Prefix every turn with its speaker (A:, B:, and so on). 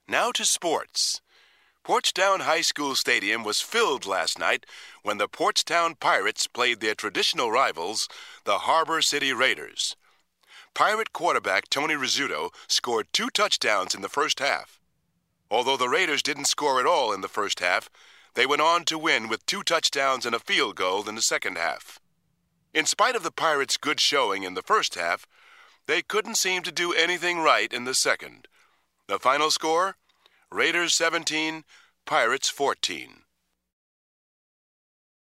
A: Now to sports. Portstown High School Stadium was filled last night when the Portstown Pirates played their traditional rivals, the Harbor City Raiders. Pirate quarterback Tony Rizzuto scored 2 touchdowns in the first half. Although the Raiders didn't score at all in the first half, they went on to win with 2 touchdowns and a field goal in the second half. In spite of the Pirates' good showing in the first half, they couldn't seem to do anything right in the second. The final score? Raiders 17, Pirates 14.